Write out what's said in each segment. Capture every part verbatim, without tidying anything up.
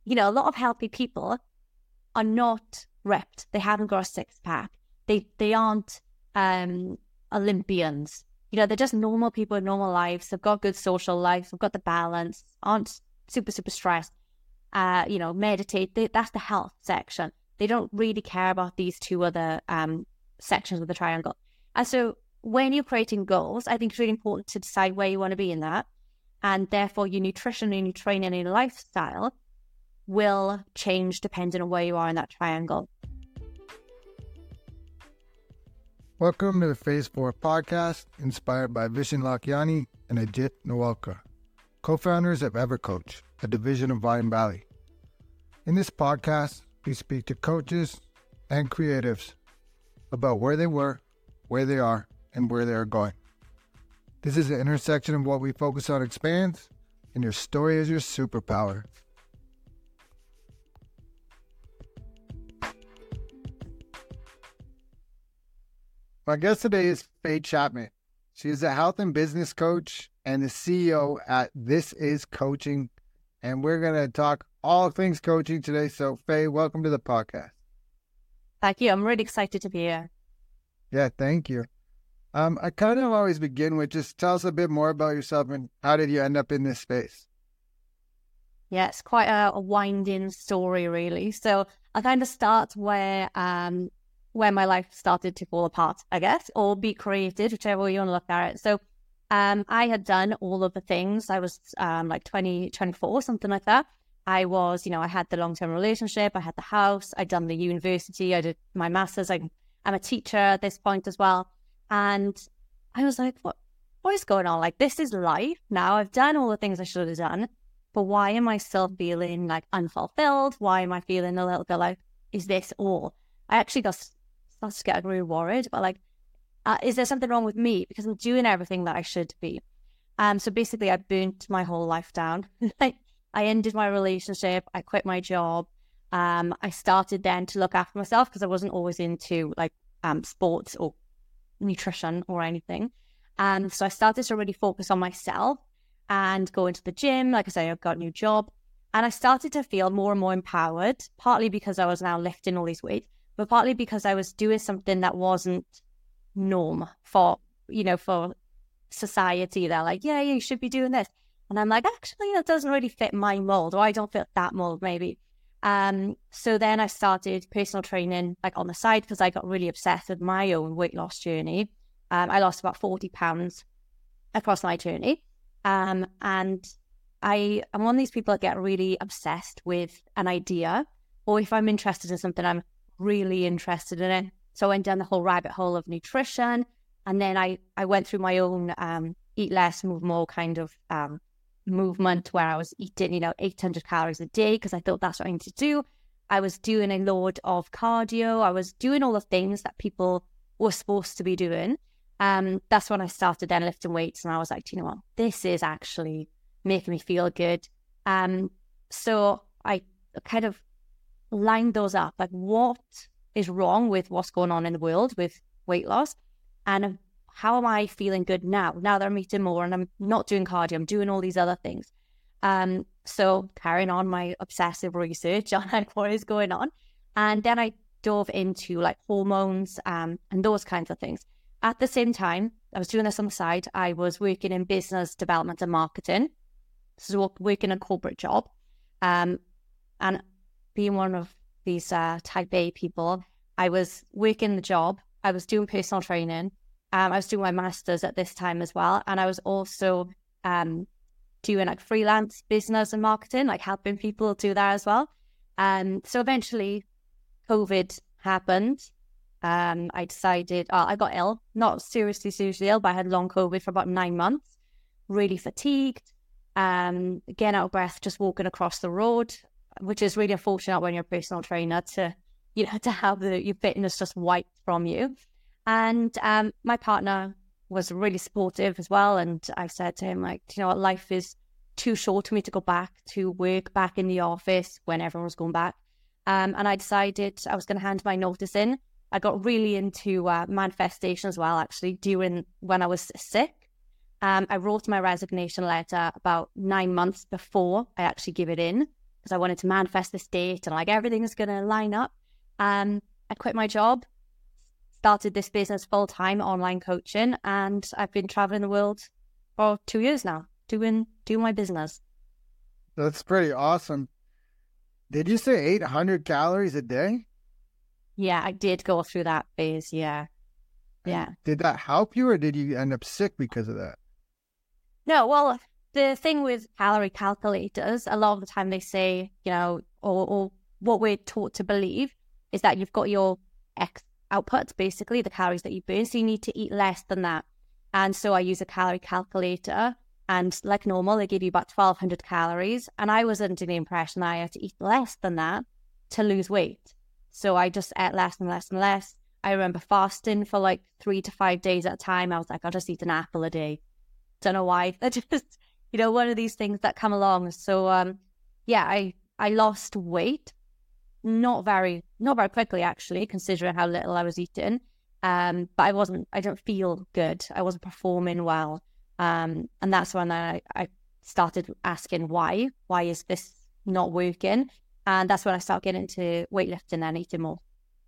you know, a lot of healthy people are not ripped. They haven't got a six pack. They they aren't um, Olympians. You know, they're just normal people with normal lives. They've got good social life. They've got the balance. Aren't super super stressed. Uh, you know, meditate. They, that's the health section. They don't really care about these two other um, sections of the triangle. And so when you're creating goals, I think it's really important to decide where you want to be in that. And therefore, your nutrition and your training and your lifestyle will change depending on where you are in that triangle. Welcome to the Phase four podcast, inspired by Vishen Lakhiani and Ajit Nawalkar, co-founders of EverCoach, a division of Mindvalley. In this podcast, we speak to coaches and creatives about where they were, where they are, and where they are going. This is the intersection of what we focus on expands, and your story is your superpower. My guest today is Faye Chapman. She is a health and business coach and the C E O at This Is Coaching, and we're going to talk all things coaching today. So, Faye, welcome to the podcast. Thank you. I'm really excited to be here. Yeah, thank you. Um, I kind of always begin with just tell us a bit more about yourself and how did you end up in this space? Yeah, it's quite a, a winding story, really. So I kind of start where um where my life started to fall apart, I guess, or be created, whichever way you want to look at it. So um, I had done all of the things. I was um, like twenty, twenty-four, something like that. I was, you know, I had the long-term relationship, I had the house, I'd done the university, I did my master's, I, I'm a teacher at this point as well. And I was like, what, what is going on? Like, this is life now. I've done all the things I should have done, but why am I still feeling like unfulfilled? Why am I feeling a little bit like, is this all? I actually got started to get really worried about like, uh, is there something wrong with me? Because I'm doing everything that I should be. Um, so basically I burnt my whole life down. Like, I ended my relationship. I quit my job. Um, I started then to look after myself because I wasn't always into like um, sports or nutrition or anything. And so I started to really focus on myself and go into the gym. Like I say, I've got a new job. And I started to feel more and more empowered, partly because I was now lifting all these weights, but partly because I was doing something that wasn't norm for, you know, for society. They're like, yeah, yeah, you should be doing this. And I'm like, actually, that doesn't really fit my mold, or I don't fit that mold, maybe. Um, so then I started personal training, like on the side, because I got really obsessed with my own weight loss journey. Um, I lost about forty pounds across my journey. Um, and I am one of these people that get really obsessed with an idea, or if I'm interested in something, I'm really interested in it. So I went down the whole rabbit hole of nutrition. And then I, I went through my own um, eat less, move more kind of um, movement where I was eating, you know, eight hundred calories a day because I thought that's what I need to do. I was doing a load of cardio. I was doing all the things that people were supposed to be doing. Um, that's when I started then lifting weights, and I was like, do you know what? This is actually making me feel good. Um, so I kind of lined those up, like what is wrong with what's going on in the world with weight loss, and how am I feeling good now? Now that I'm eating more and I'm not doing cardio, I'm doing all these other things. Um, so carrying on my obsessive research on like what is going on. And then I dove into like hormones um, and those kinds of things. At the same time, I was doing this on the side. I was working in business development and marketing. So working a corporate job. Um, and being one of these uh, type A people, I was working the job. I was doing personal training. Um, I was doing my master's at this time as well. And I was also um, doing like freelance business and marketing, like helping people do that as well. Um, so eventually COVID happened. Um, I decided, uh, I got ill, not seriously, seriously ill, but I had long COVID for about nine months, really fatigued, um, getting out of breath, just walking across the road, which is really unfortunate when you're a personal trainer to, you know, to have the, your fitness just wiped from you. And um, my partner was really supportive as well. And I said to him, like, you know what, life is too short for me to go back to work, back in the office when everyone was going back. Um, and I decided I was going to hand my notice in. I got really into uh, manifestation as well, actually, during when I was sick. Um, I wrote my resignation letter about nine months before I actually give it in, because I wanted to manifest this date and like everything is going to line up. Um, I quit my job, started this business full time, online coaching, and I've been traveling the world for two years now, doing doing my business. That's pretty awesome. Did you say eight hundred calories a day? Yeah, I did go through that phase. Yeah. Yeah. Did that help you, or did you end up sick because of that? No, well, the thing with calorie calculators, a lot of the time they say, you know, or, or what we're taught to believe is that you've got your X output, basically the calories that you burn, so you need to eat less than that. And so I use a calorie calculator, and like normal, they give you about twelve hundred calories. And I was under the impression that I had to eat less than that to lose weight. So I just ate less and less and less. I remember fasting for like three to five days at a time. I was like, I'll just eat an apple a day. Don't know why. That just, you know, one of these things that come along. So um, yeah, I, I lost weight. Not very, not very quickly, actually, considering how little I was eating. Um, but I wasn't, I didn't feel good. I wasn't performing well. Um, and that's when I, I started asking why. Why is this not working? And that's when I started getting into weightlifting and eating more.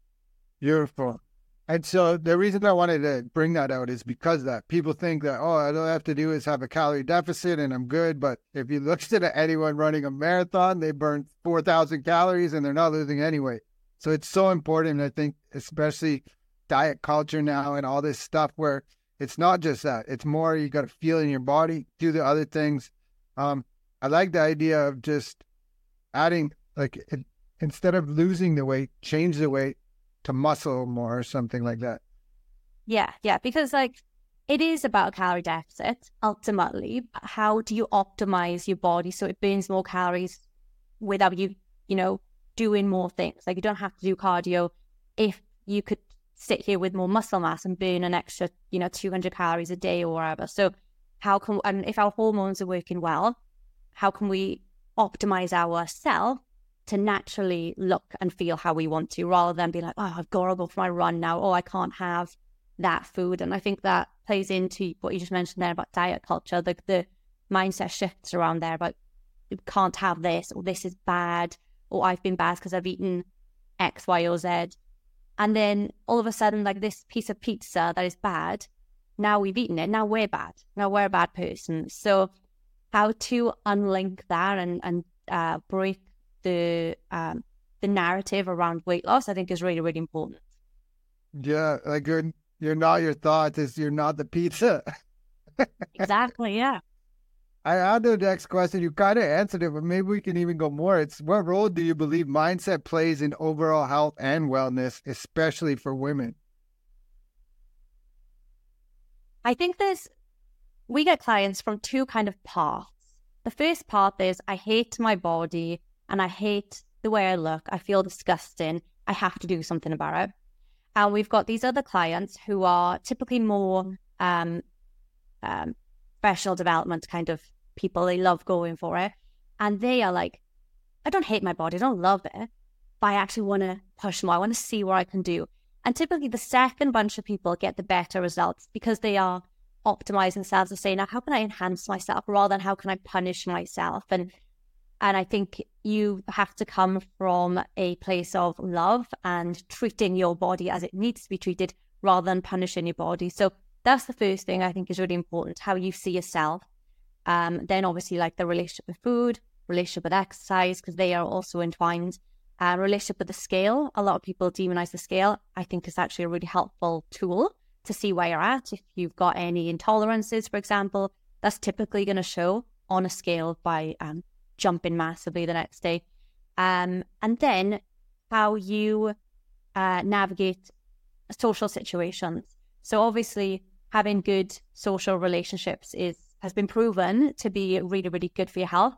Beautiful. And so the reason I wanted to bring that out is because that people think that, oh, all I have to do is have a calorie deficit and I'm good. But if you look at anyone running a marathon, they burn four thousand calories and they're not losing any weight. So it's so important, I think, especially diet culture now and all this stuff where it's not just that. It's more you got to feel in your body, do the other things. Um, I like the idea of just adding, like, it, instead of losing the weight, change the weight to muscle more or something like that. Yeah, yeah, because like it is about a calorie deficit ultimately. How do you optimize your body so it burns more calories without you, you know, doing more things? Like you don't have to do cardio if you could sit here with more muscle mass and burn an extra, you know, two hundred calories a day or whatever. So how can, and if our hormones are working well, how can we optimize ourselves to naturally look and feel how we want to, rather than be like, oh, I've got to go for my run now. Oh, I can't have that food. And I think that plays into what you just mentioned there about diet culture, the, the mindset shifts around there about you can't have this, or this is bad, or I've been bad because I've eaten X, Y, or Z. And then all of a sudden, like this piece of pizza that is bad, now we've eaten it. Now we're bad. Now we're a bad person. So how to unlink that and, and uh, break the um the narrative around weight loss, I think, is really, really important. Yeah, like you're you're not your thoughts, is you're not the pizza. Exactly, yeah. I had the next question. You kind of answered it, but maybe we can even go more. It's what role do you believe mindset plays in overall health and wellness, especially for women? I think there's we get clients from two kind of paths. The first path is I hate my body and I hate the way I look. I feel disgusting. I have to do something about it. And we've got these other clients who are typically more um, um, professional development kind of people. They love going for it. And they are like, I don't hate my body. I don't love it. But I actually want to push more. I want to see what I can do. And typically the second bunch of people get the better results because they are optimizing themselves and saying, now, how can I enhance myself rather than how can I punish myself? And And I think you have to come from a place of love and treating your body as it needs to be treated rather than punishing your body. So that's the first thing I think is really important, how you see yourself. Um, then obviously like the relationship with food, relationship with exercise, because they are also entwined. Uh, relationship with the scale. A lot of people demonize the scale. I think it's actually a really helpful tool to see where you're at. If you've got any intolerances, for example, that's typically going to show on a scale by um, jumping massively the next day. Um, and then how you uh, navigate social situations. So obviously having good social relationships is has been proven to be really, really good for your health.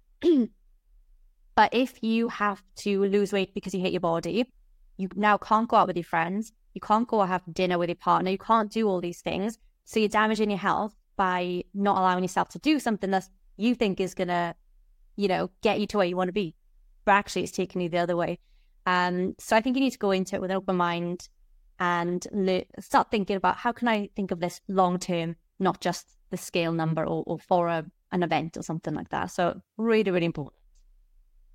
But if you have to lose weight because you hate your body, you now can't go out with your friends, you can't go have dinner with your partner, you can't do all these things. So you're damaging your health by not allowing yourself to do something that you think is going to, you know, get you to where you want to be. But actually it's taking you the other way. Um, so I think you need to go into it with an open mind and le- start thinking about how can I think of this long term, not just the scale number or, or for a, an event or something like that. So really, really important.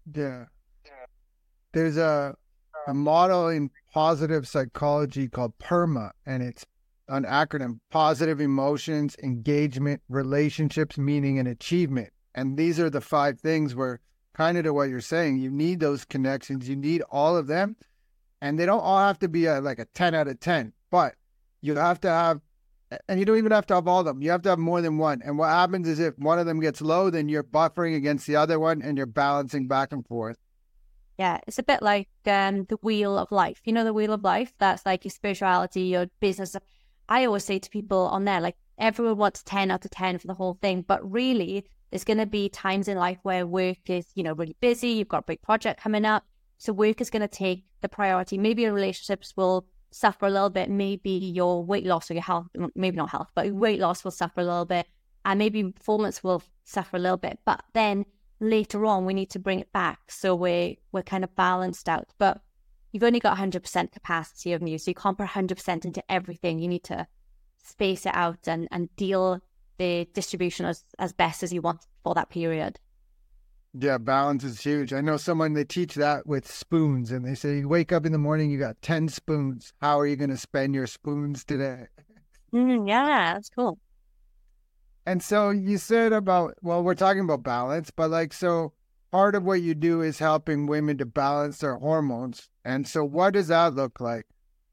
Yeah. There's a a model in positive psychology called PERMA, and it's an acronym: positive emotions, engagement, relationships, meaning, and achievement. And these are the five things where, kind of to what you're saying, you need those connections. You need all of them. And they don't all have to be a, like a ten out of ten, but you have to have, and you don't even have to have all of them. You have to have more than one. And what happens is if one of them gets low, then you're buffering against the other one and you're balancing back and forth. Yeah, it's a bit like um, the wheel of life. You know, the wheel of life? That's like your spirituality, your business. I always say to people on there, like, everyone wants ten out of ten for the whole thing. But really, there's going to be times in life where work is, you know, really busy. You've got a big project coming up. So work is going to take the priority. Maybe your relationships will suffer a little bit. Maybe your weight loss or your health, maybe not health, but weight loss will suffer a little bit. And maybe performance will suffer a little bit. But then later on, we need to bring it back so we're, we're kind of balanced out. But you've only got one hundred percent capacity of you, so you can't put one hundred percent into everything. You need to space it out and, and deal the distribution as, as best as you want for that period. Yeah, balance is huge. I know someone, they teach that with spoons, and they say, you wake up in the morning, you got ten spoons. How are you going to spend your spoons today? Mm, yeah, that's cool. And so you said about, well, we're talking about balance, but like, so part of what you do is helping women to balance their hormones. And so what does that look like?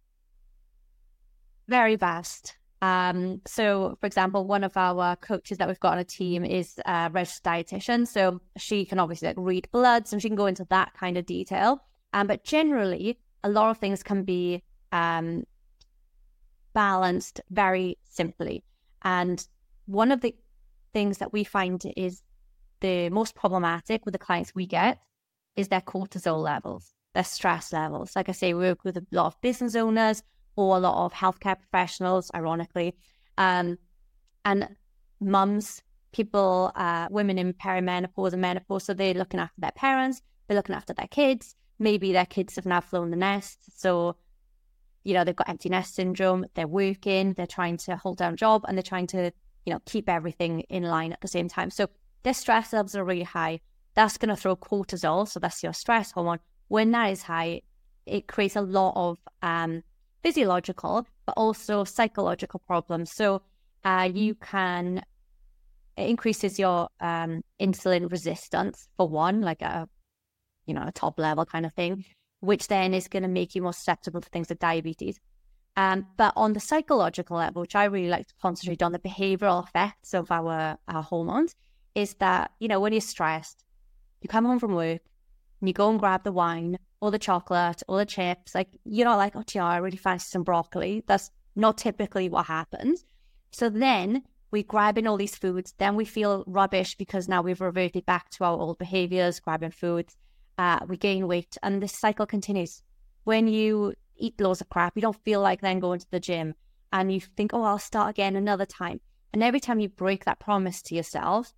Very vast. Um, so, for example, one of our coaches that we've got on a team is a registered dietitian. So she can obviously like read bloods and she can go into that kind of detail. Um, but generally, a lot of things can be um, balanced very simply. And one of the things that we find is the most problematic with the clients we get is their cortisol levels, their stress levels. Like I say, we work with a lot of business owners or a lot of healthcare professionals, ironically, um, and mums, people, uh, women in perimenopause and menopause. So they're looking after their parents, they're looking after their kids. Maybe their kids have now flown the nest. So, you know, they've got empty nest syndrome, they're working, they're trying to hold down a job, and they're trying to, you know, keep everything in line at the same time. So their stress levels are really high. That's going to throw cortisol. So that's your stress hormone. When that is high, it creates a lot of um, physiological, but also psychological problems. So uh, you can, it increases your um, insulin resistance for one, like a, you know, a top level kind of thing, which then is going to make you more susceptible to things like diabetes. Um, but on the psychological level, which I really like to concentrate on, the behavioral effects of our, our hormones, is that, you know, when you're stressed, you come home from work and you go and grab the wine or the chocolate or the chips. Like, you're not like, oh, gee, I really fancy some broccoli. That's not typically what happens. So then we grab in all these foods. Then we feel rubbish because now we've reverted back to our old behaviors, grabbing foods. Uh, we gain weight, and this cycle continues. When you eat loads of crap, you don't feel like then going to the gym, and you think, oh, I'll start again another time. And every time you break that promise to yourself,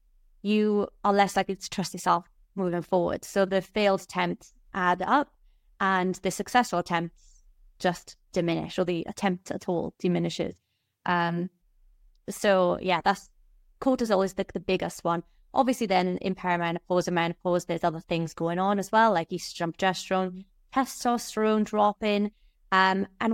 you are less likely to trust yourself moving forward. So the failed attempts add up, and the successful attempts just diminish, or the attempt at all diminishes. Um, so yeah, that's cortisol is the, the biggest one. Obviously, then in perimenopause and menopause, there's other things going on as well, like estrogen, progesterone, testosterone dropping, um, and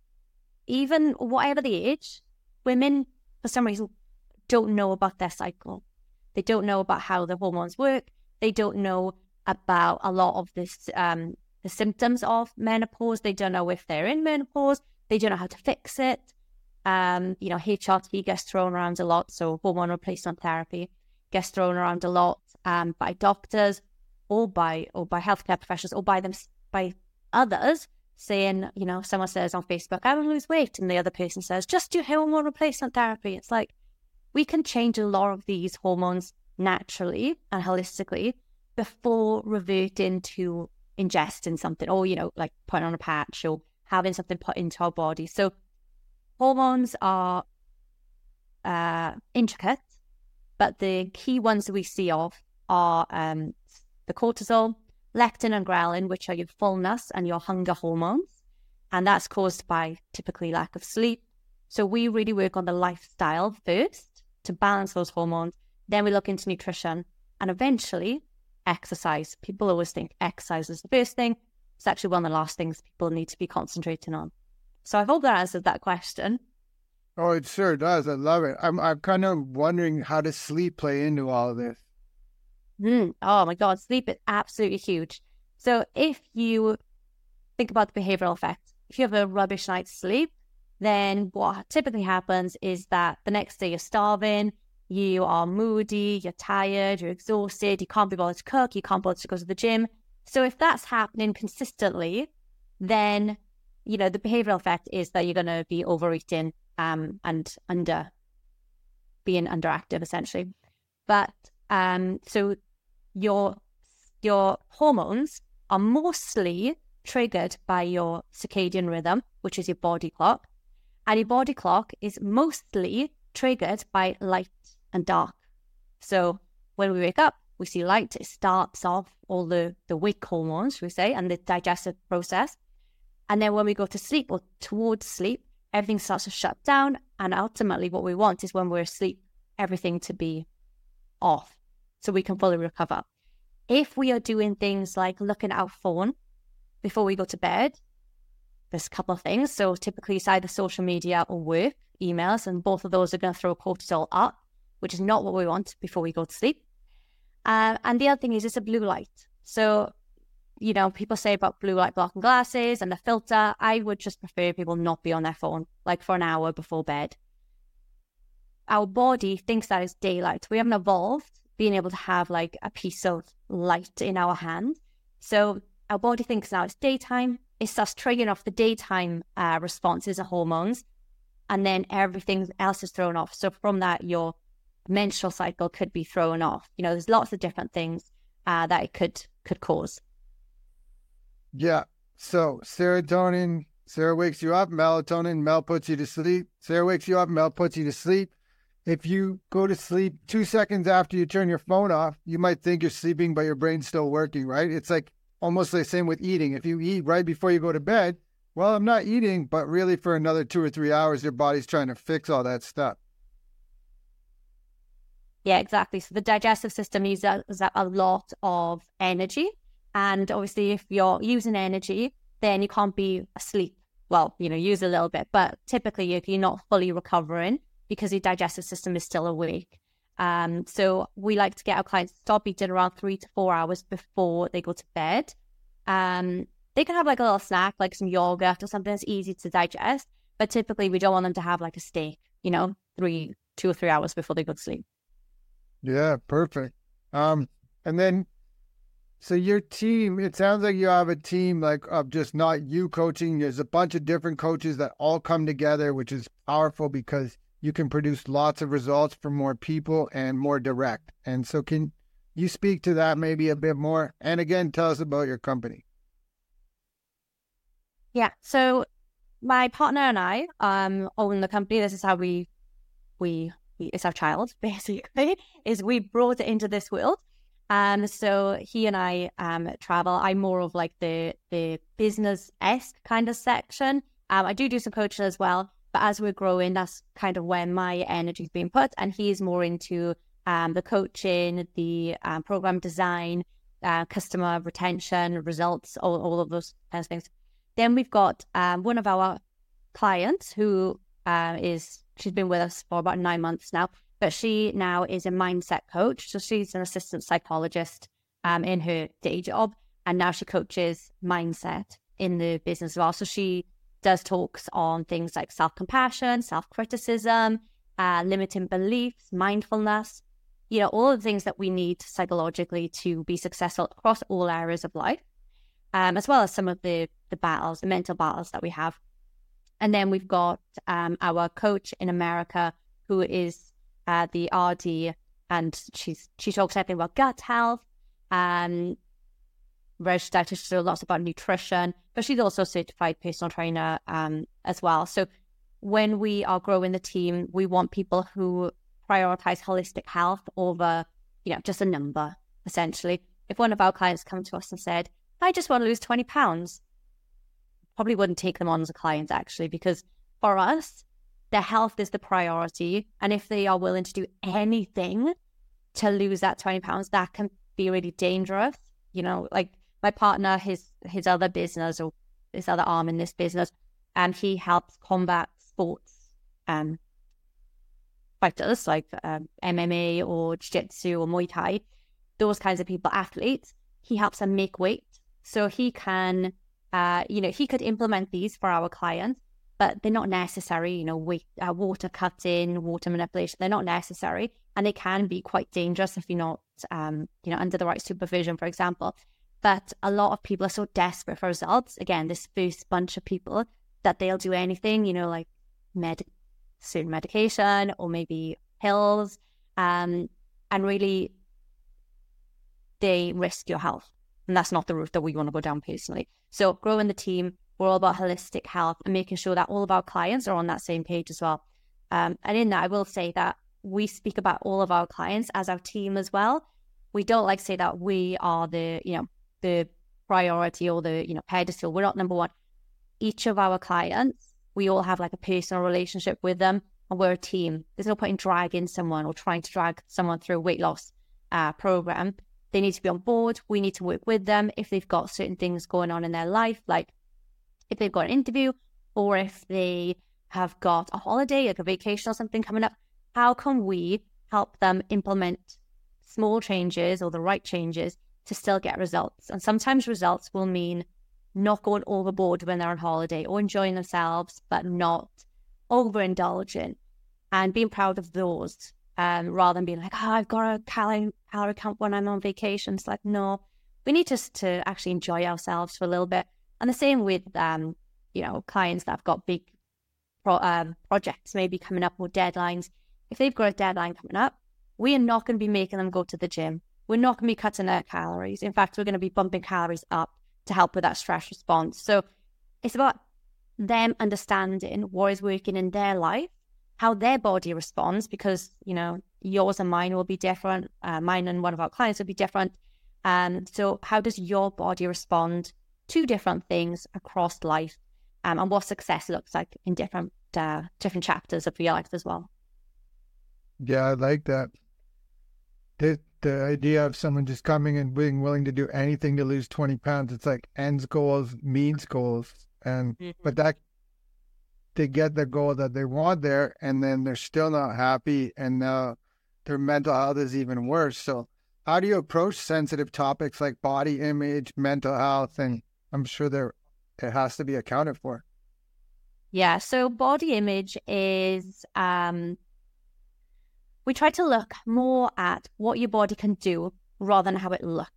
even whatever the age, women, for some reason, don't know about their cycle. They don't know about how the hormones work. They don't know about a lot of this, um, the symptoms of menopause. They don't know if they're in menopause. They don't know how to fix it. Um, you know, H R T gets thrown around a lot, so hormone replacement therapy gets thrown around a lot um, by doctors or by or by healthcare professionals or by them by others, saying, you know, someone says on Facebook, I want to lose weight, and the other person says, just do hormone replacement therapy. It's like, we can change a lot of these hormones naturally and holistically before reverting to ingesting something, or, you know, like putting on a patch or having something put into our body. So hormones are uh, intricate, but the key ones that we see of are um, the cortisol, leptin and ghrelin, which are your fullness and your hunger hormones. And that's caused by typically lack of sleep. So we really work on the lifestyle first to balance those hormones. Then we look into nutrition. And eventually exercise. People always think exercise is the first thing. It's actually one of the last things people need to be concentrating on. So I hope that answered that question. Oh, it sure does. I love it. I'm I'm kind of wondering, how does sleep play into all of this? Mm. Oh my God, sleep is absolutely huge. So if you think about the behavioral effects, if you have a rubbish night's sleep, then what typically happens is that the next day you're starving, you are moody, you're tired, you're exhausted, you can't be bothered to cook, you can't bother to go to the gym. So if that's happening consistently, then, you know, the behavioral effect is that you're going to be overeating um, and under, being underactive essentially. But um, so your your hormones are mostly triggered by your circadian rhythm, which is your body clock. And your body clock is mostly triggered by light and dark. So when we wake up, we see light. It starts off all the, the wake hormones, we say, and the digestive process. And then when we go to sleep or towards sleep, everything starts to shut down. And ultimately what we want is when we're asleep, everything to be off so we can fully recover. If we are doing things like looking at our phone before we go to bed, there's a couple of things. So typically it's either social media or work, emails, and both of those are going to throw cortisol up, which is not what we want before we go to sleep. Uh, and the other thing is it's a blue light. So, you know, people say about blue light blocking glasses and the filter. I would just prefer people not be on their phone, like for an hour before bed. Our body thinks that is daylight. We haven't evolved being able to have like a piece of light in our hand. So our body thinks now it's daytime. It starts triggering off the daytime uh, responses of hormones, and then everything else is thrown off. So from that, your menstrual cycle could be thrown off. You know, there's lots of different things uh, that it could could cause. Yeah. So serotonin, Sarah wakes you up. Melatonin, Mel puts you to sleep. Sarah wakes you up. Mel puts you to sleep. If you go to sleep two seconds after you turn your phone off, you might think you're sleeping, but your brain's still working, right? It's like almost the same with eating. If you eat right before you go to bed, well, I'm not eating, but really for another two or three hours, your body's trying to fix all that stuff. Yeah, exactly. So the digestive system uses a lot of energy. And obviously, if you're using energy, then you can't be asleep. Well, you know, use a little bit, but typically if you're not fully recovering because your digestive system is still awake. Um, so we like to get our clients to stop eating around three to four hours before they go to bed. Um, they can have like a little snack, like some yogurt or something that's easy to digest. But typically we don't want them to have like a steak, you know, three, two or three hours before they go to sleep. Yeah, perfect. Um, and then, so your team, it sounds like you have a team like of just not you coaching. There's a bunch of different coaches that all come together, which is powerful because you can produce lots of results for more people and more direct. And so can you speak to that maybe a bit more? And again, tell us about your company. Yeah. So my partner and I um, own the company. This is how we, we, we, it's our child, basically, is we brought it into this world. Um, so he and I um, travel. I'm more of like the, the business-esque kind of section. Um, I do do some coaching as well. But as we're growing, that's kind of where my energy is being put. And he's more into um, the coaching, the um, program design, uh, customer retention, results, all, all of those kinds of things. Then we've got um, one of our clients who uh, is, she's been with us for about nine months now, but she now is a mindset coach. So she's an assistant psychologist um, in her day job. And now she coaches mindset in the business as well. So she does talks on things like self-compassion, self-criticism, uh, limiting beliefs, mindfulness, you know, all of the things that we need psychologically to be successful across all areas of life, um, as well as some of the, the battles, the mental battles that we have. And then we've got um, our coach in America who is uh, the R D, and she's she talks everything about gut health, um, registered dietitian, lots about nutrition, but she's also a certified personal trainer um, as well. So when we are growing the team, we want people who prioritize holistic health over, you know, just a number, essentially. If one of our clients come to us and said, I just want to lose twenty pounds, probably wouldn't take them on as a client, actually, because for us, their health is the priority. And if they are willing to do anything to lose that twenty pounds, that can be really dangerous. You know, like my partner, his his other business or his other arm in this business, and he helps combat sports um, fighters like um, M M A or Jiu-Jitsu or Muay Thai, those kinds of people, athletes. He helps them make weight. So he can, uh, you know, he could implement these for our clients, but they're not necessary, you know, weight, uh, water cutting, water manipulation, they're not necessary. And they can be quite dangerous if you're not, um, you know, under the right supervision, for example. But a lot of people are so desperate for results. Again, this first bunch of people that they'll do anything, you know, like med, certain medication or maybe pills, um, and really they risk your health. And that's not the route that we want to go down personally. So growing the team, we're all about holistic health and making sure that all of our clients are on that same page as well. Um, and in that, I will say that we speak about all of our clients as our team as well. We don't like to say that we are the, you know, the priority or the, you know, pedestal. We're not number one. Each of our clients, we all have like a personal relationship with them, and we're a team. There's no point in dragging someone or trying to drag someone through a weight loss uh, program. They need to be on board. We need to work with them if they've got certain things going on in their life, like if they've got an interview or if they have got a holiday, like a vacation or something coming up. How can we help them implement small changes or the right changes to still get results? And sometimes results will mean not going overboard when they're on holiday or enjoying themselves, but not overindulging, and being proud of those. Um, rather than being like, oh, I've got a calorie, calorie count when I'm on vacation. It's like, no, we need just to actually enjoy ourselves for a little bit. And the same with, um, you know, clients that have got big pro- um, projects maybe coming up or deadlines. If they've got a deadline coming up, we are not going to be making them go to the gym. We're not going to be cutting their calories. In fact, we're going to be bumping calories up to help with that stress response. So it's about them understanding what is working in their life, how their body responds, because, you know, yours and mine will be different. Uh, mine and one of our clients will be different. Um, so how does your body respond to different things across life, um, and what success looks like in different uh, different chapters of your life as well? Yeah, I like that. The, the idea of someone just coming and being willing to do anything to lose twenty pounds, it's like ends goals, means goals. And, mm-hmm. but that, they get the goal that they want there, and then they're still not happy, and uh, their mental health is even worse. So how do you approach sensitive topics like body image, mental health? And I'm sure there it has to be accounted for. Yeah, so body image is, um, we try to look more at what your body can do rather than how it looks.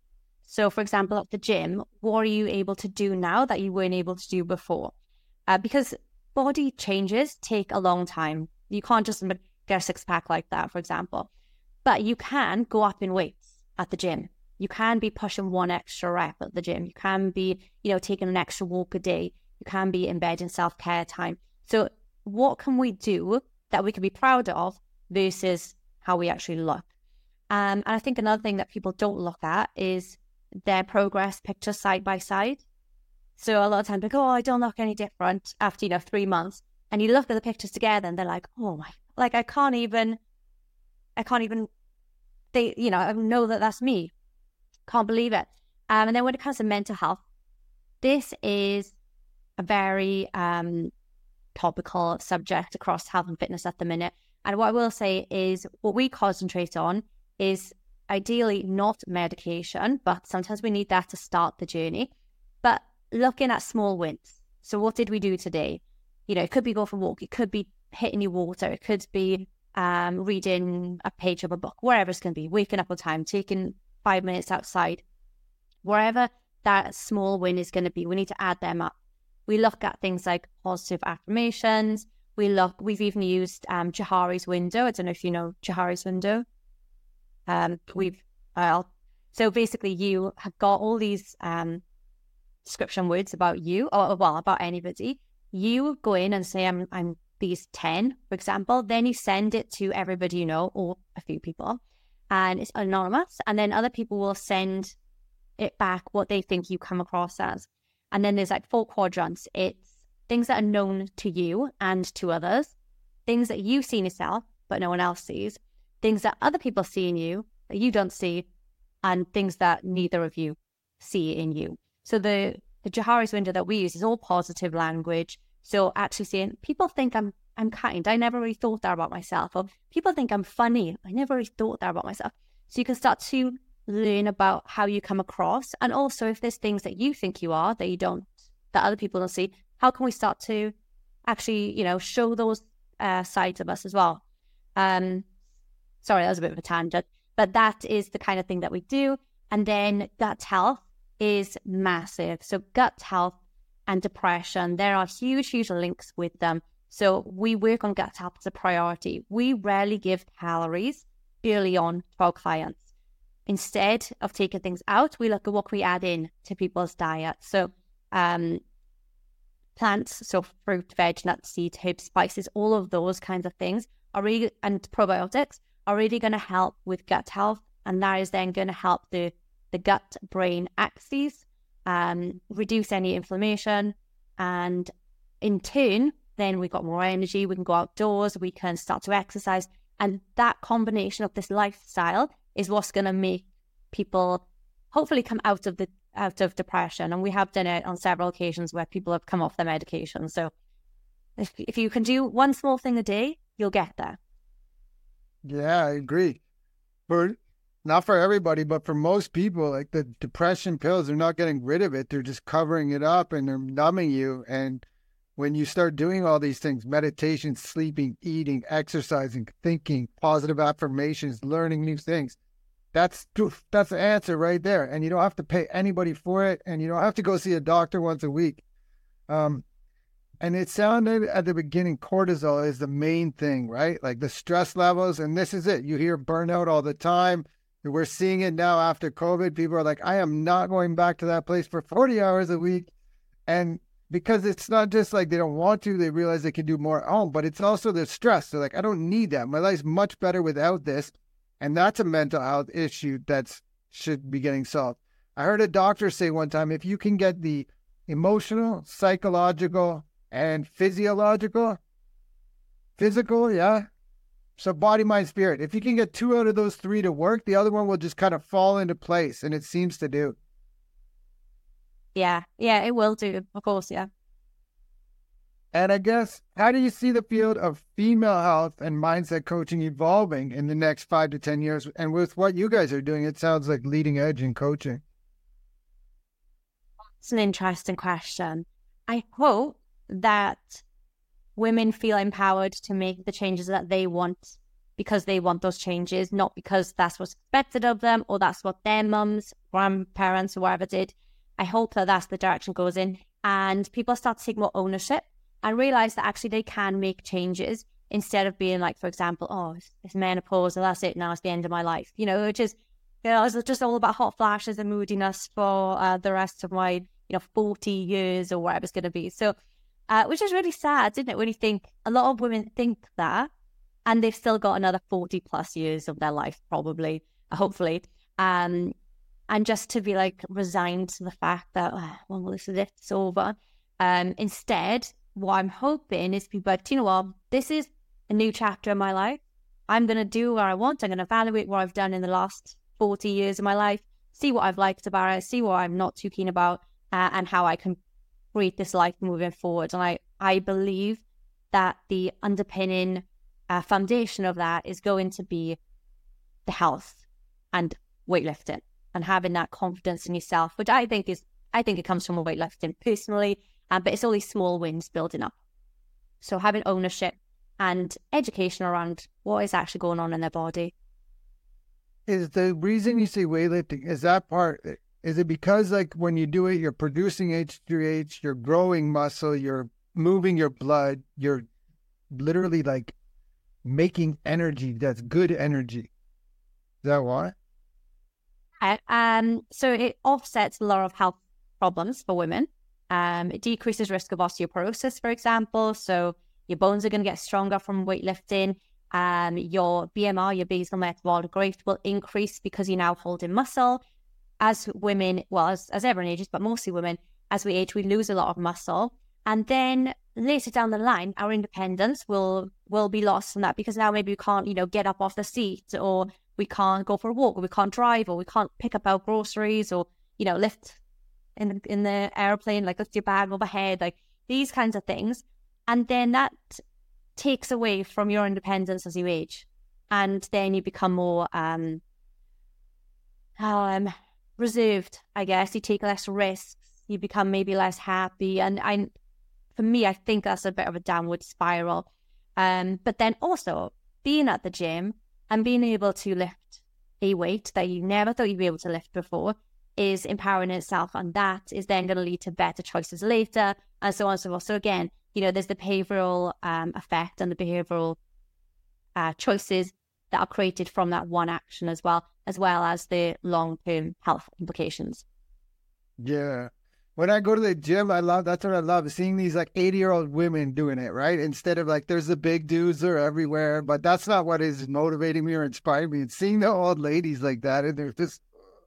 So for example, at the gym, what are you able to do now that you weren't able to do before? Uh, because body changes take a long time. You can't just get a six pack like that, for example. But you can go up in weights at the gym. You can be pushing one extra rep at the gym. You can be, you know, taking an extra walk a day. You can be embedding self-care time. So what can we do that we can be proud of versus how we actually look? Um, and I think another thing that people don't look at is their progress pictures side by side. So a lot of times they go, oh, I don't look any different after, you know, three months. And you look at the pictures together and they're like, oh my, like I can't even, I can't even, they, you know, I know that that's me. Can't believe it. Um, and then when it comes to mental health, this is a very um, topical subject across health and fitness at the minute. And what I will say is what we concentrate on is ideally not medication, but sometimes we need that to start the journey. But looking at small wins. So what did we do today? You know, it could be go for a walk. It could be hitting your water. It could be um, reading a page of a book, wherever it's going to be, waking up on time, taking five minutes outside, wherever that small win is going to be, we need to add them up. We look at things like positive affirmations. We look, we've even used um, Johari's window. I don't know if you know Johari's window. Um, we've, uh, so basically you have got all these um, description words about you, or well, about anybody. You go in and say, I'm, I'm these ten, for example. Then you send it to everybody you know, or a few people, and it's anonymous. And then other people will send it back what they think you come across as. And then there's like four quadrants. It's things that are known to you and to others, things that you see in yourself, but no one else sees, things that other people see in you that you don't see, and things that neither of you see in you. So the, the Johari's window that we use is all positive language. So actually saying, people think I'm I'm kind. I never really thought that about myself. Or people think I'm funny. I never really thought that about myself. So you can start to learn about how you come across. And also if there's things that you think you are that you don't, that other people don't see, how can we start to actually, you know, show those uh, sides of us as well? Um, sorry, that was a bit of a tangent, but that is the kind of thing that we do. And then gut health is massive. So gut health and depression, there are huge, huge links with them. So we work on gut health as a priority. We rarely give calories early on to our clients. Instead of taking things out, we look at what we add in to people's diet. So um, plants, so fruit, veg, nuts, seeds, herbs, spices, all of those kinds of things are really, and probiotics are really going to help with gut health. And that is then going to help the, the gut-brain axis, um, reduce any inflammation. And in turn, then we've got more energy, we can go outdoors, we can start to exercise. And that combination of this lifestyle is what's going to make people hopefully come out of the out of depression. And we have done it on several occasions where people have come off their medication. So if, if you can do one small thing a day, you'll get there. Yeah, I agree. For not for everybody, but for most people, like the depression pills, they're not getting rid of it. They're just covering it up and they're numbing you. And when you start doing all these things, meditation, sleeping, eating, exercising, thinking, positive affirmations, learning new things, that's that's the answer right there. And you don't have to pay anybody for it. And you don't have to go see a doctor once a week. Um, and it sounded at the beginning, cortisol is the main thing, right? Like the stress levels. And this is it. You hear burnout all the time. We're seeing it now after COVID. People are like, I am not going back to that place for forty hours a week. And because it's not just like they don't want to, they realize they can do more at home, but it's also the stress. They're like, I don't need that. My life's much better without this. And that's a mental health issue that should be getting solved. I heard a doctor say one time, if you can get the emotional, psychological, and physiological, physical, yeah. So body, mind, spirit. If you can get two out of those three to work, the other one will just kind of fall into place. And it seems to do. Yeah, yeah, it will do, of course, yeah. And I guess, how do you see the field of female health and mindset coaching evolving in the next five to ten years? And with what you guys are doing, it sounds like leading edge in coaching. It's an interesting question. I hope that women feel empowered to make the changes that they want because they want those changes, not because that's what's expected of them or that's what their mums, grandparents, or whatever did. I hope that that's the direction it goes in, and people start to take more ownership and realize that actually they can make changes instead of being like, for example, oh, it's, it's menopause and that's it, now it's the end of my life. You know, which is, you know, it's just all about hot flashes and moodiness for uh, the rest of my, you know, forty years or whatever it's going to be. So, uh, which is really sad, isn't it? When you think a lot of women think that, and they've still got another forty plus years of their life, probably, hopefully. Um, And just to be like resigned to the fact that, oh, well, this is it, it's over. Um, instead, what I'm hoping is people like, you know what, this is a new chapter in my life. I'm going to do what I want. I'm going to evaluate what I've done in the last forty years of my life, see what I've liked about it, see what I'm not too keen about, uh, and how I can create this life moving forward. And I, I believe that the underpinning uh, foundation of that is going to be the health and weightlifting. And having that confidence in yourself, which I think is, I think it comes from weightlifting personally, um, but it's all these small wins building up. So having ownership and education around what is actually going on in their body. Is the reason you say weightlifting, is that part, is it because like when you do it, you're producing H G H, you're growing muscle, you're moving your blood, you're literally like making energy that's good energy. Is that why? Um, so it offsets a lot of health problems for women. Um, it decreases risk of osteoporosis, for example. So your bones are going to get stronger from weightlifting. Um, your B M R, your basal metabolic rate, will increase because you're now holding muscle. As women, well, as, as everyone ages, but mostly women, as we age, we lose a lot of muscle. And then later down the line, our independence will will be lost from that, because now maybe we can't, you know, get up off the seat, or we can't go for a walk, or we can't drive, or we can't pick up our groceries, or, you know, lift in the, in the airplane, like lift your bag overhead, like these kinds of things. And then that takes away from your independence as you age. And then you become more um, um, reserved, I guess. You take less risks. You become maybe less happy. And I, for me, I think that's a bit of a downward spiral. Um, but then also being at the gym and being able to lift a weight that you never thought you'd be able to lift before is empowering in itself. And that is then going to lead to better choices later, and so on and so forth. So again, you know, there's the behavioral um, effect and the behavioral uh, choices that are created from that one action as well, as well as the long-term health implications. Yeah. When I go to the gym, I love, that's what I love, seeing these like eighty-year-old women doing it, right? Instead of like, there's the big dudes, they're everywhere, but that's not what is motivating me or inspiring me. It's seeing the old ladies like that, and they're just...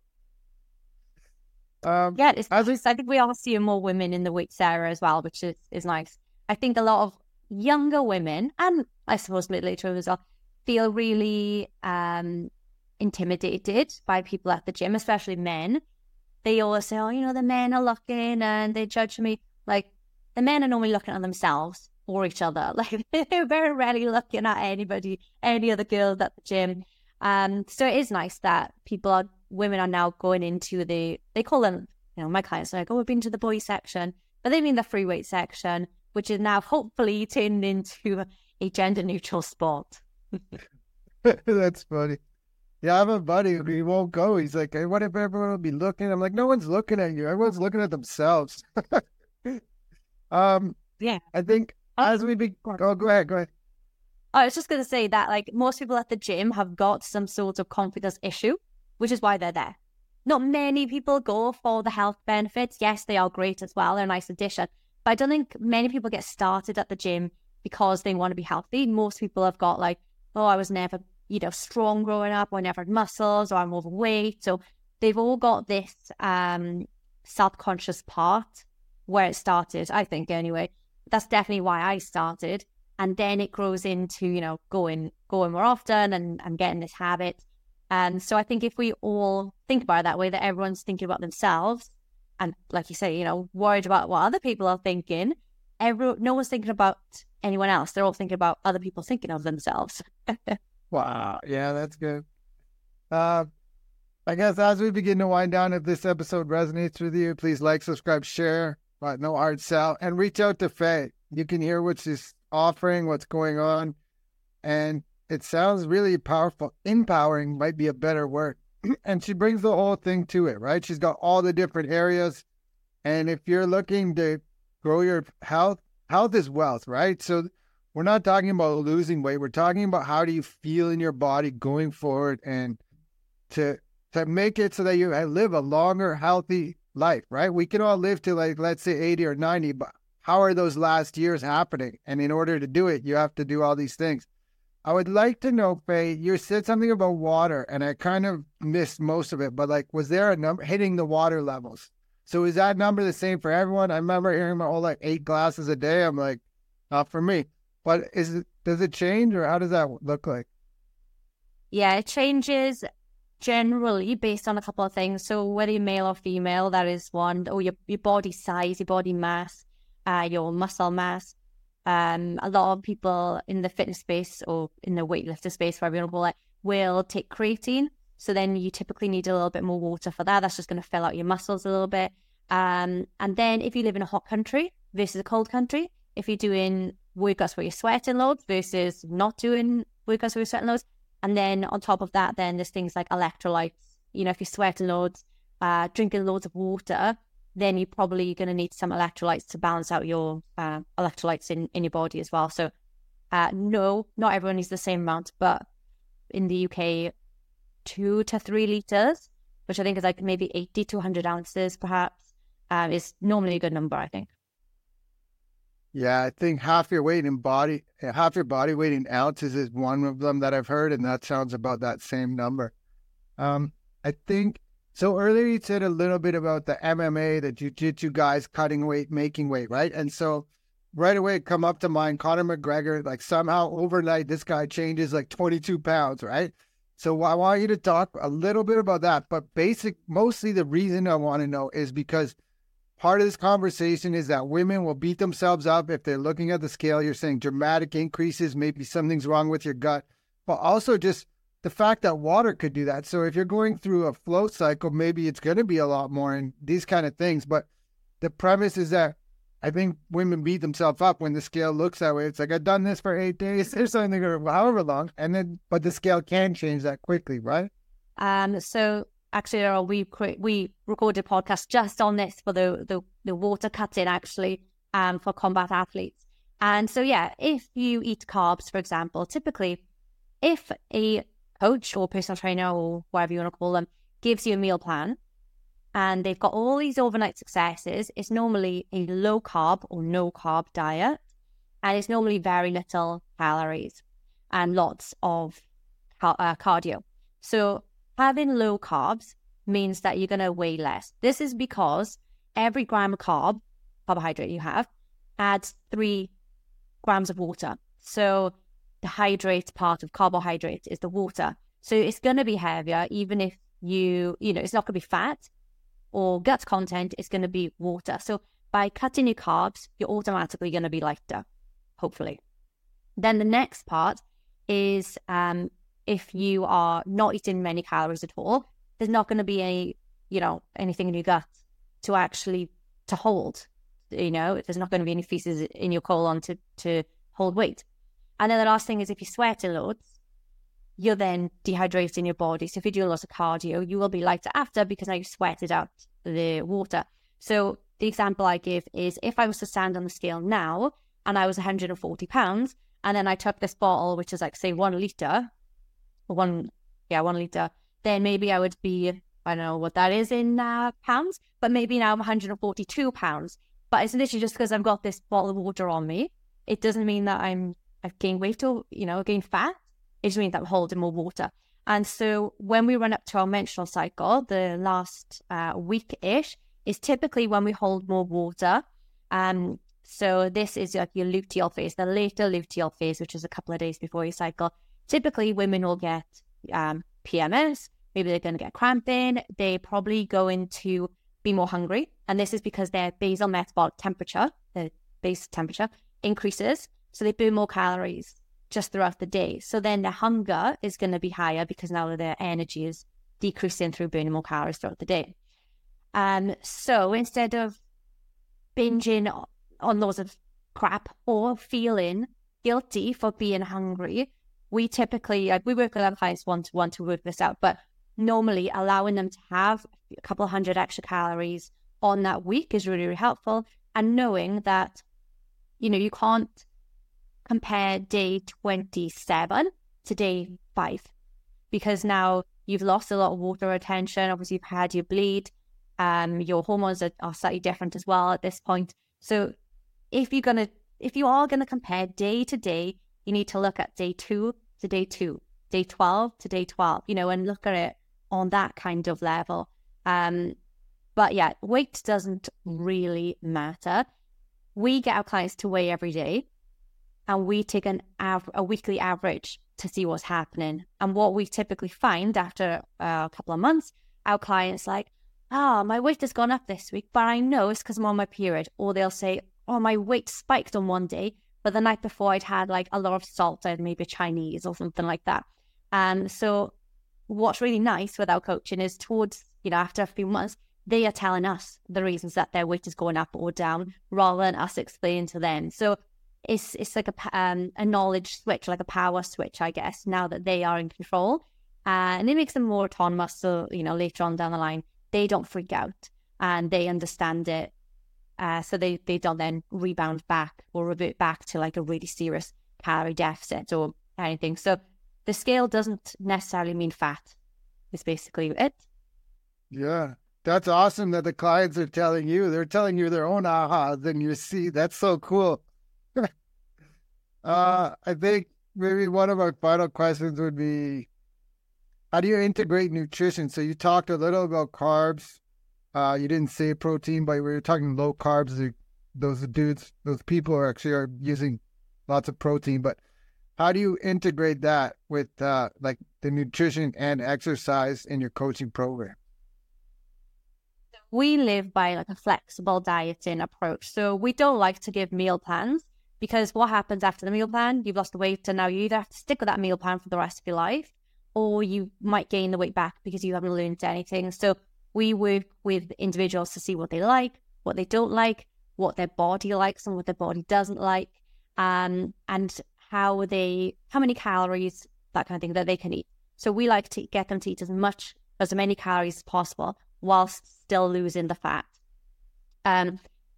Um, yeah, it's as we... I think we are seeing more women in the weights area as well, which is, is nice. I think a lot of younger women, and I suppose middle-aged women as well, feel really um, intimidated by people at the gym, especially men. They always say, oh, you know, the men are looking and they judge me. Like, the men are normally looking at themselves or each other. Like, they're very rarely looking at anybody, any other girls at the gym. Um, so it is nice that people are, women are now going into the, they call them, you know, my clients are like, oh, we've been to the boys section, but they mean the free weight section, which is now hopefully turned into a gender neutral sport. That's funny. Yeah, I have a buddy who he won't go. He's like, hey, what if everyone will be looking? I'm like, no one's looking at you. Everyone's looking at themselves. um, yeah. I think as we be, oh, go ahead, go ahead. I was just going to say that, like, most people at the gym have got some sort of confidence issue, which is why they're there. Not many people go for the health benefits. Yes, they are great as well. They're a nice addition. But I don't think many people get started at the gym because they want to be healthy. Most people have got like, oh, I was never, you know, strong growing up, or I never had muscles, or I'm overweight. So they've all got this um, self-conscious part where it started, I think, anyway. That's definitely why I started. And then it grows into, you know, going going more often and, and getting this habit. And so I think if we all think about it that way, that everyone's thinking about themselves, and like you say, you know, worried about what other people are thinking, every, no one's thinking about anyone else. They're all thinking about other people thinking of themselves. Wow. Yeah, that's good. Uh, I guess as we begin to wind down, if this episode resonates with you, please like, subscribe, share, but no hard sell, and reach out to Faye. You can hear what she's offering, what's going on, and it sounds really powerful. Empowering might be a better word. And she brings the whole thing to it, right? She's got all the different areas. And if you're looking to grow your health, health is wealth, right? So we're not talking about losing weight. We're talking about how do you feel in your body going forward, and to to make it so that you live a longer, healthy life, right? We can all live to, like, let's say eighty or ninety, but how are those last years happening? And in order to do it, you have to do all these things. I would like to know, Faye, you said something about water, and I kind of missed most of it, but like, was there a number hitting the water levels? So is that number the same for everyone? I remember hearing my whole like eight glasses a day. I'm like, not for me. But is it, does it change, or how does that look like? Yeah, it changes generally based on a couple of things. So whether you're male or female, that is one. Or your, your body size, your body mass, uh, your muscle mass. Um, a lot of people in the fitness space or in the weightlifter space, whatever you want to call it, will take creatine. So then you typically need a little bit more water for that. That's just going to fill out your muscles a little bit. Um, and then if you live in a hot country versus a cold country, if you're doing workouts where you're sweating loads versus not doing workouts where you're sweating loads, and then on top of that, then there's things like electrolytes. You know, if you're sweating loads, uh, drinking loads of water, then you're probably going to need some electrolytes to balance out your uh, electrolytes in, in your body as well. So uh, no, not everyone needs the same amount, but in the U K, two to three litres, which I think is like maybe eighty to one hundred ounces perhaps, um, is normally a good number, I think. Yeah, I think half your weight in body, half your body weight in ounces is one of them that I've heard, and that sounds about that same number. Um, I think... So earlier you said a little bit about the M M A, the jiu-jitsu guys cutting weight, making weight, right? And so right away come up to mind, Conor McGregor, like somehow overnight, this guy changes like twenty-two pounds, right? So I want you to talk a little bit about that. But basic, mostly the reason I want to know is because part of this conversation is that women will beat themselves up if they're looking at the scale. You're saying dramatic increases, maybe something's wrong with your gut, but also just the fact that water could do that. So if you're going through a flow cycle, maybe it's going to be a lot more and these kind of things. But the premise is that I think women beat themselves up when the scale looks that way. It's like, I've done this for eight days or something, or however long. And then, but the scale can change that quickly, right? Um, so actually, uh, we we recorded a podcast just on this for the, the, the water cutting, actually, um, for combat athletes. And so, yeah, if you eat carbs, for example, typically, if a coach or personal trainer or whatever you want to call them gives you a meal plan, and they've got all these overnight successes, it's normally a low carb or no carb diet. And it's normally very little calories and lots of uh, cardio. So having low carbs means that you're going to weigh less. This is because every gram of carb, carbohydrate you have, adds three grams of water. So the hydrate part of carbohydrate is the water. So it's going to be heavier, even if you, you know, it's not going to be fat or gut content, is going to be water. So by cutting your carbs, you're automatically going to be lighter, hopefully. Then the next part is um, if you are not eating many calories at all, there's not going to be any, you know, anything in your gut to actually, to hold, you know, there's not going to be any feces in your colon to, to hold weight. And then the last thing is if you sweat a lot, you're then dehydrating your body. So if you do a lot of cardio, you will be lighter after because now you sweated out the water. So the example I give is if I was to stand on the scale now and I was one hundred forty pounds and then I took this bottle, which is like, say, one litre, or one, yeah, one litre, then maybe I would be, I don't know what that is in uh, pounds, but maybe now I'm one hundred forty-two pounds. But it's literally just because I've got this bottle of water on me. It doesn't mean that I'm, I've gained weight or, you know, gained fat. It just means that I'm holding more water. And so when we run up to our menstrual cycle, the last uh, week-ish is typically when we hold more water. Um, so this is like your luteal phase, the later luteal phase, which is a couple of days before your cycle. Typically, women will get um, P M S. Maybe they're going to get cramping. They're probably going to be more hungry. And this is because their basal metabolic temperature, the base temperature, increases. So they burn more calories just throughout the day. So then the hunger is going to be higher because now their energy is decreasing through burning more calories throughout the day. Um, so instead of binging on loads of crap or feeling guilty for being hungry, we typically, like, we work with our clients one-to-one to work this out, but normally allowing them to have a couple of hundred extra calories on that week is really, really helpful. And knowing that, you know, you can't compare day twenty-seven to day five because now you've lost a lot of water retention. Obviously, you've had your bleed. Um, your hormones are, are slightly different as well at this point. So if you're gonna, if you are gonna compare day to day, you need to look at day two to day two, day twelve to day twelve, you know, and look at it on that kind of level. Um, but yeah, weight doesn't really matter. We get our clients to weigh every day, and we take an av- a weekly average to see what's happening. And what we typically find after uh, a couple of months, our clients like, oh, my weight has gone up this week, but I know it's because I'm on my period. Or they'll say, oh, my weight spiked on one day, but the night before I'd had like a lot of salt, I had maybe Chinese or something like that. And so what's really nice with our coaching is towards, you know, after a few months, they are telling us the reasons that their weight is going up or down rather than us explaining to them. So it's it's like a, um, a knowledge switch, like a power switch, I guess, now that they are in control. Uh, and it makes them more autonomous. So, you know, later on down the line, they don't freak out and they understand it. Uh, so they, they don't then rebound back or revert back to like a really serious calorie deficit or anything. So the scale doesn't necessarily mean fat. Is basically it. Yeah. That's awesome that the clients are telling you. They're telling you their own ahas and you see. That's so cool. uh, I think maybe one of our final questions would be, how do you integrate nutrition? So you talked a little about carbs. Uh, you didn't say protein, but we were talking low carbs. those dudes, those people are actually are using lots of protein, but how do you integrate that with uh, like the nutrition and exercise in your coaching program? We live by like a flexible dieting approach. So we don't like to give meal plans, because what happens after the meal plan, you've lost the weight and now you either have to stick with that meal plan for the rest of your life, or you might gain the weight back because you haven't learned anything. So we work with individuals to see what they like, what they don't like, what their body likes and what their body doesn't like, um, and how they, how many calories, that kind of thing, that they can eat. So we like to get them to eat as much, as many calories as possible, whilst still losing the fat. Um,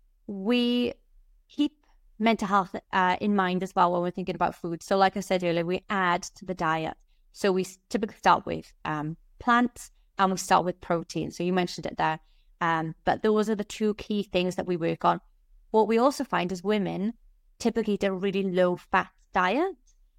we keep mental health uh, in mind as well when we're thinking about food. So like I said earlier, we add to the diet. So we typically start with um, plants and we start with protein. So you mentioned it there. Um, but those are the two key things that we work on. What we also find is women typically eat a really low fat diet.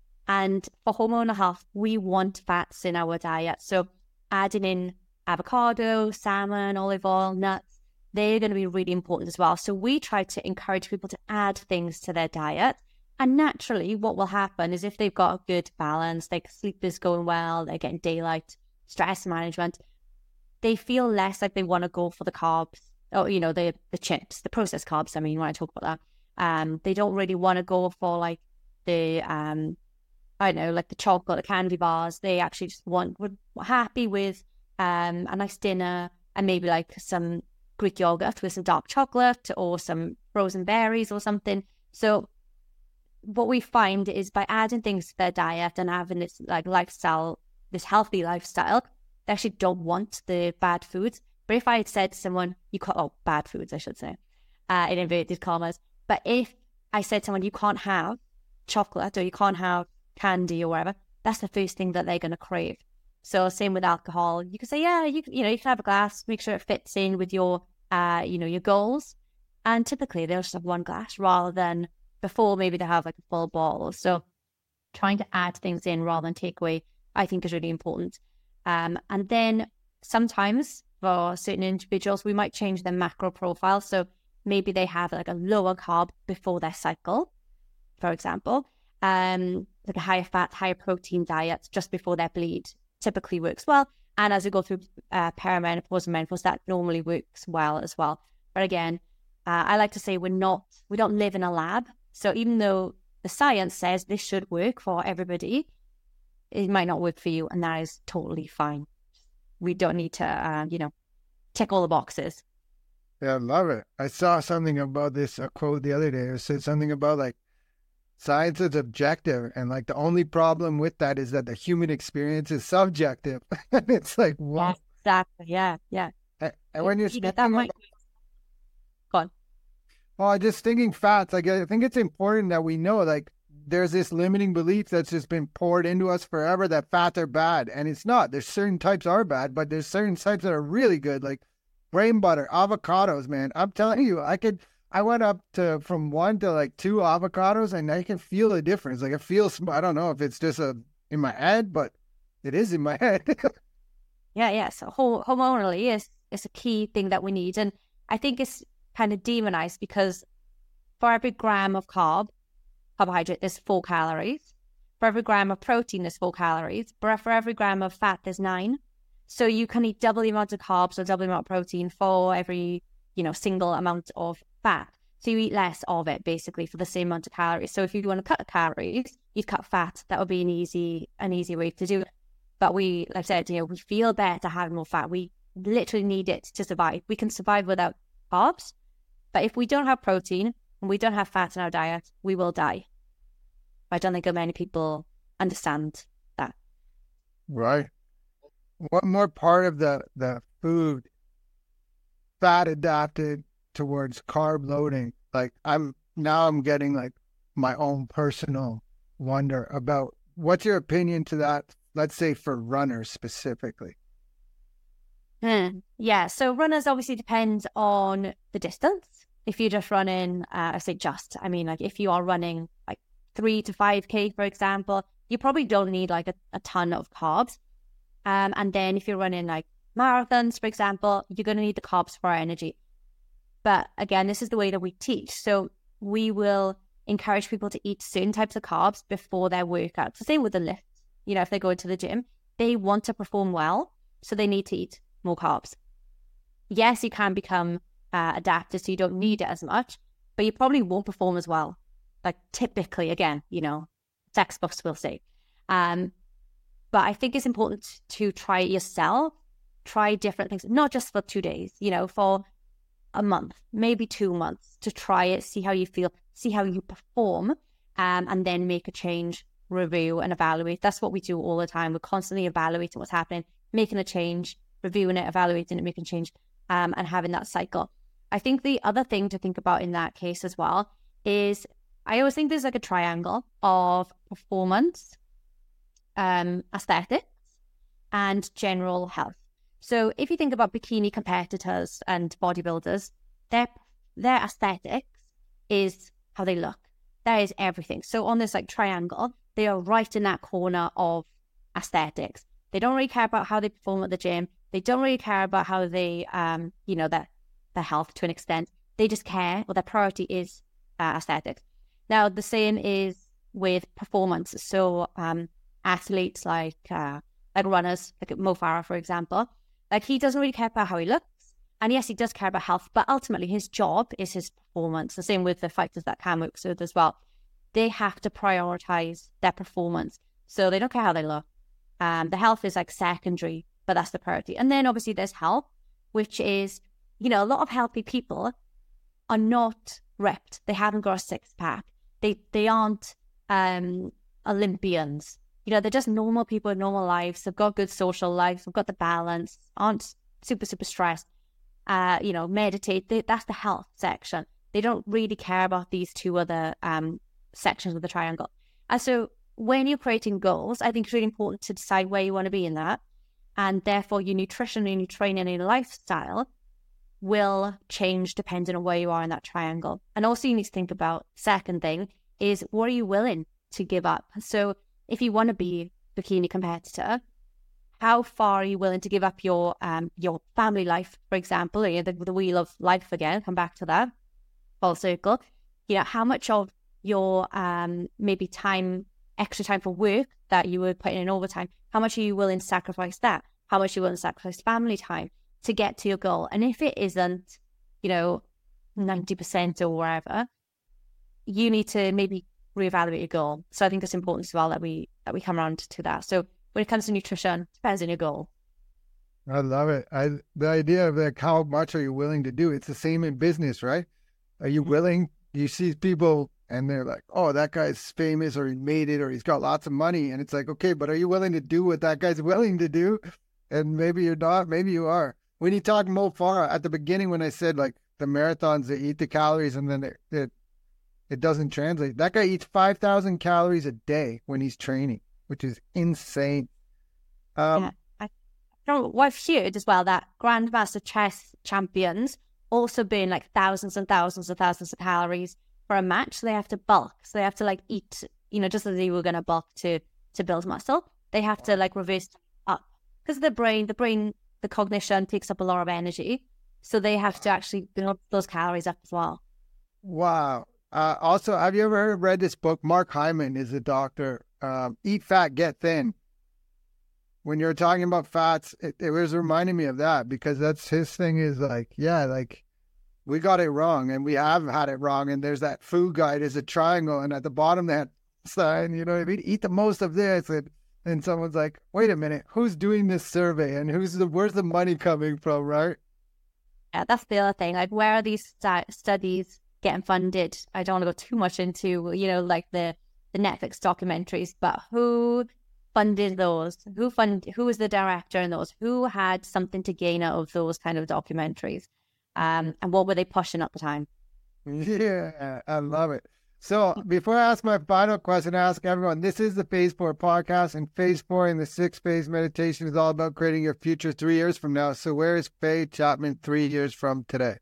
And for hormonal health, we want fats in our diet. So adding in avocado, salmon, olive oil, nuts, they're going to be really important as well. So we try to encourage people to add things to their diet. And naturally, what will happen is if they've got a good balance, like sleep is going well, they're getting daylight, stress management, they feel less like they want to go for the carbs, or, you know, the, the chips, the processed carbs, I mean, when I talk about that. Um, they don't really want to go for like the, um, I don't know, like the chocolate, the candy bars. They actually just want, we're happy with um, a nice dinner and maybe like some Greek yogurt with some dark chocolate or some frozen berries or something. So what we find is by adding things to their diet and having this like lifestyle, this healthy lifestyle, they actually don't want the bad foods. But if I had said to someone, you can't, oh, bad foods, I should say, uh, in inverted commas. But if I said to someone, you can't have chocolate or you can't have candy or whatever, that's the first thing that they're going to crave. So same with alcohol. You can say, yeah, you you know, you can have a glass, make sure it fits in with your, uh, you know, your goals. And typically they'll just have one glass rather than before maybe they have like a full bottle. So trying to add things in rather than take away, I think is really important. Um, and then sometimes for certain individuals, we might change their macro profile. So maybe they have like a lower carb before their cycle, for example, um, like a higher fat, higher protein diet just before their bleed typically works well. And as we go through uh, perimenopause and menopause, that normally works well as well. But again, uh, I like to say we're not, we don't live in a lab. So even though the science says this should work for everybody, it might not work for you. And that is totally fine. We don't need to, uh, you know, tick all the boxes. Yeah, I love it. I saw something about this, a quote the other day. It said something about like science is objective. And like the only problem with that is that the human experience is subjective. And it's like, what? Exactly. Yeah. Yeah. And, and when you're you get that might... Go on. Well, I'm just thinking fats, like I think it's important that we know like there's this limiting belief that's just been poured into us forever that fats are bad. And it's not. There's certain types are bad, but there's certain types that are really good, like brain butter, avocados, man. I'm telling you, I could, I went up to from one to like two avocados and I can feel the difference. Like it feels, I don't know if it's just a, in my head, but it is in my head. yeah, yeah. So hormonally is, is a key thing that we need. And I think it's kind of demonized because for every gram of carb, carbohydrate, there's four calories. For every gram of protein, there's four calories. But for every gram of fat, there's nine. So you can eat double the amount of carbs or double the amount of protein for every, you know, single amount of fat. So you eat less of it basically for the same amount of calories. So if you want to cut calories, you'd cut fat. That would be an easy, an easy way to do it. But we, like I said, you know, we feel better having more fat. We literally need it to survive. We can survive without carbs. But if we don't have protein and we don't have fat in our diet, we will die. I don't think many people understand that. Right. What more part of the, the food fat adapted towards carb loading? Like I'm now I'm getting like my own personal wonder about what's your opinion to that, let's say for runners specifically? Hmm. Yeah, so runners obviously depend on the distance. If you're just running, uh, I say just, I mean like if you are running like three to five K, for example, you probably don't need like a, a ton of carbs. Um, and then if you're running like marathons, for example, you're going to need the carbs for energy. But again, this is the way that we teach. So we will encourage people to eat certain types of carbs before their workouts. The same with the lift. You know, if they go into the gym, they want to perform well, so they need to eat more carbs. Yes, you can become uh, adapted, so you don't need it as much, but you probably won't perform as well. Like typically, again, you know, textbooks will say. Um, but I think it's important to try it yourself, try different things, not just for two days, you know, for a month, maybe two months to try it, see how you feel, see how you perform, um, and then make a change, review and evaluate. That's what we do all the time. We're constantly evaluating what's happening, making a change, reviewing it, evaluating it, making a change, um, and having that cycle. I think the other thing to think about in that case as well is I always think there's like a triangle of performance, um, aesthetics, and general health. So if you think about bikini competitors and bodybuilders, their their aesthetics is how they look. That is everything. So on this like triangle, they are right in that corner of aesthetics. They don't really care about how they perform at the gym. They don't really care about how they, um, you know, their their health to an extent. They just care, or their priority is uh, aesthetics. Now the same is with performance. So um, athletes like uh, like runners, like Mo Farah, for example. Like he doesn't really care about how he looks. And yes, he does care about health, but ultimately his job is his performance. The same with the fighters that Cam works with as well. They have to prioritize their performance. So they don't care how they look. Um, the health is like secondary, but that's the priority. And then obviously there's health, which is, you know, a lot of healthy people are not ripped. They haven't got a six pack. They, they aren't um, Olympians. You know, they're just normal people with normal lives. They've got good social lives. They've got the balance, aren't super, super stressed. Uh, you know, meditate. They, that's the health section. They don't really care about these two other um, sections of the triangle. And so when you're creating goals, I think it's really important to decide where you want to be in that. And therefore your nutrition and your training and your lifestyle will change depending on where you are in that triangle. And also you need to think about, second thing, is what are you willing to give up? So if you want to be a bikini competitor, how far are you willing to give up your um your family life, for example, you know, the, the wheel of life again, come back to that, full circle. You know, how much of your um maybe time, extra time for work that you would put in overtime, how much are you willing to sacrifice that? How much are you willing to sacrifice family time to get to your goal? And if it isn't, you know, ninety percent or wherever, you need to maybe reevaluate your goal. So I think it's important as well that we that we come around to that. So when it comes to nutrition, it depends on your goal. I love it. I the idea of like how much are you willing to do? It's the same in business, right? Are you willing? You see people and they're like, oh, that guy's famous or he made it or he's got lots of money. And it's like, okay, but are you willing to do what that guy's willing to do? And maybe you're not, maybe you are. When you talk Mo Farah at the beginning, when I said like the marathons, they eat the calories and then it, it, it doesn't translate. That guy eats five thousand calories a day when he's training, which is insane. Um, yeah. I, what I've heard as well, that Grandmaster chess champions also burn like thousands and thousands and thousands of calories for a match. So they have to bulk. So they have to like eat, you know, just as they were going to bulk to, to build muscle, they have to like reverse up because the brain, the brain, the cognition takes up a lot of energy. So they have to actually build those calories up as well. Wow. Uh, also, have you ever read this book? Mark Hyman is a doctor. Um, Eat Fat, Get Thin. When you're talking about fats, it, it was reminding me of that because that's his thing is like, yeah, like we got it wrong and we have had it wrong. And there's that food guide is a triangle. And at the bottom, that sign, you know what I mean? Eat the most of this. And, and someone's like, wait a minute, who's doing this survey? And who's the, where's the money coming from, right? Yeah, that's the other thing. Like, where are these st- studies getting funded? I don't want to go too much into, you know, like the, the Netflix documentaries, but who funded those? Who fund? Who was the director in those? Who had something to gain out of those kind of documentaries? Um, and what were they pushing at the time? Yeah, I love it. So before I ask my final question, I ask everyone, this is the Phase four podcast, and Phase four in the six phase meditation is all about creating your future three years from now. So where is Faye Chapman three years from today?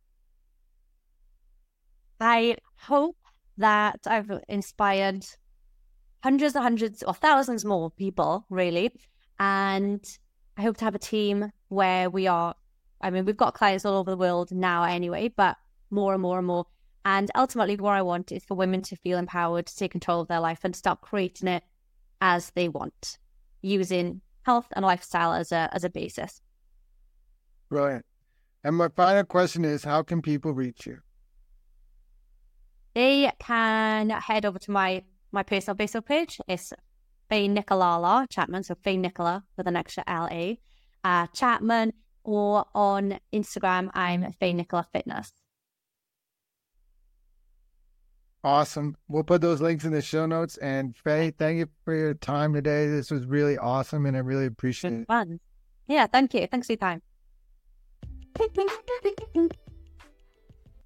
I hope that I've inspired hundreds and hundreds or thousands more people, really. And I hope to have a team where we are, I mean, we've got clients all over the world now anyway, but more and more and more. And ultimately, what I want is for women to feel empowered, to take control of their life and start creating it as they want, using health and lifestyle as a as a basis. Brilliant. And my final question is, how can people reach you? They can head over to my, my personal Facebook page. It's Faye Nicola Chapman, so Faye Nicola with an extra L A, uh, Chapman, or on Instagram, I'm Faye Nicola Fitness. Awesome. We'll put those links in the show notes. And Faye, thank you for your time today. This was really awesome, and I really appreciate it. Fun. Yeah, thank you. Thanks for your time.